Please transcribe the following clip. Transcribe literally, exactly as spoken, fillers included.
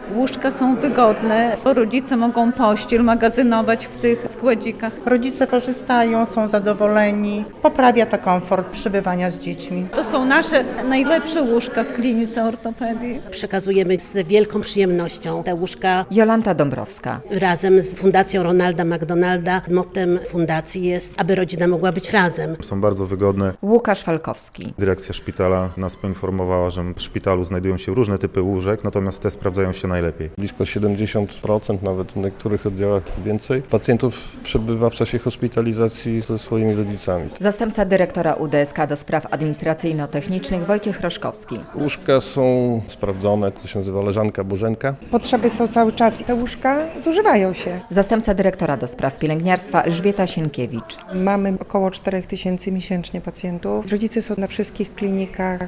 Łóżka są wygodne, rodzice mogą pościel magazynować w tych składzikach. Rodzice korzystają, są zadowoleni, poprawia to komfort przebywania z dziećmi. To są nasze najlepsze łóżka w klinice ortopedii. Przekazujemy z wielką przyjemnością te łóżka. Jolanta Dąbrowska. Razem z Fundacją Ronalda McDonalda mottem fundacji jest, aby rodzina mogła być razem. Są bardzo wygodne. Łukasz Falkowski. Dyrekcja szpitala nas poinformowała, że w szpitalu znajdują się różne typy łóżek, natomiast te sprawdzają się najlepiej. Blisko siedemdziesiąt procent, nawet w niektórych oddziałach więcej, pacjentów przebywa w czasie hospitalizacji ze swoimi rodzicami. Zastępca dyrektora U D S K do spraw administracyjno-technicznych Wojciech Roszkowski. Łóżka są sprawdzone, to się nazywa leżanka, bożenka. Potrzeby są cały czas i te łóżka zużywają się. Zastępca dyrektora do spraw pielęgniarstwa Elżbieta Sienkiewicz. Mamy około cztery tysiące miesięcznie pacjentów. Rodzice są na wszystkich klinikach.